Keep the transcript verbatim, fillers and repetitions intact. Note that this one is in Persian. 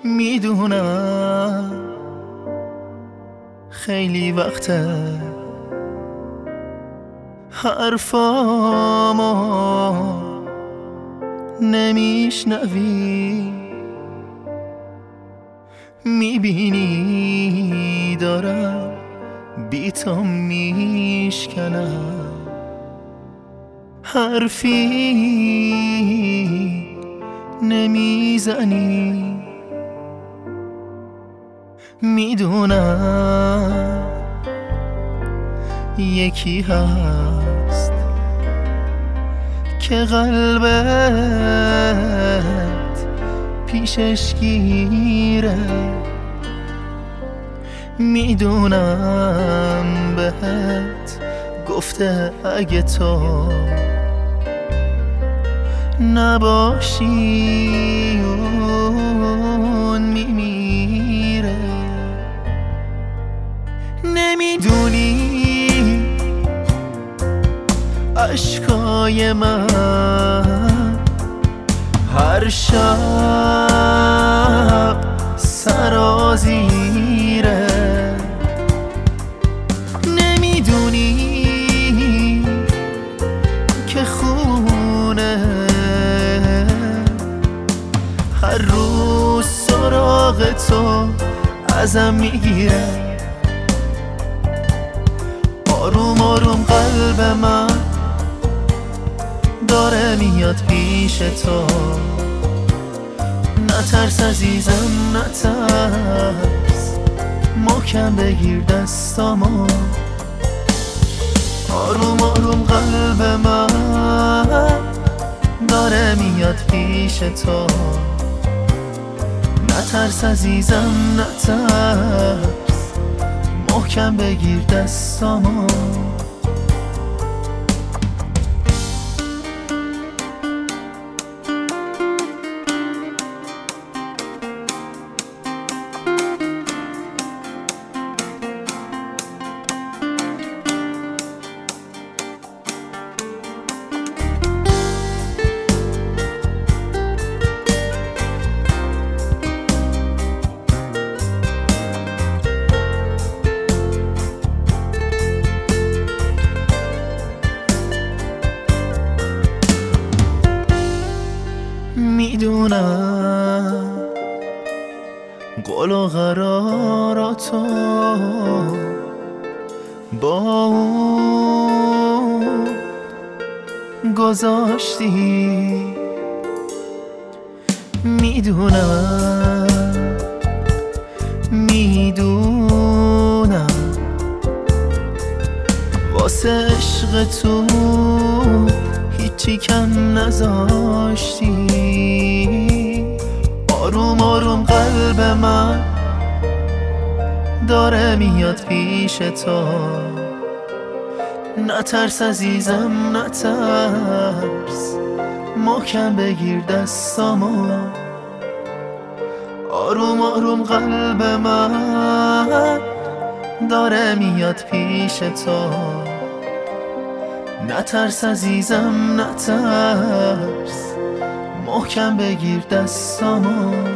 میدونم خیلی وقته حرفامو نمیشنوی، میبینی دارم بی تو میشکنم، حرفی نمیزنی. میدونم یکی هست که قلبت پیشش گیره، میدونم بهت گفته اگه تو نباشی اون میمیره. نمیدونی عشقای من هر شب سرازیره، نمیدونی که خونه هر روز سراغ تو ازم میگیره. آروم آروم قلب من داره میاد پیش تو، نترس عزیزم نترس، محکم بگیر دستامو. آروم آروم قلب من داره میاد پیش تو، نترس عزیزم نترس، محکم بگیر دستامو. میدونم قول و قراراتو با اون گذاشتی، میدونم میدونم واسه عشق تو هیچی کم نذاشتی. آروم آروم قلب من داره میاد پیش تو، نترس عزیزم نترس، محکم بگیر دستامو. آروم آروم قلب من داره میاد پیش تو، نترس عزیزم نترس، محکم بگیر دستامو.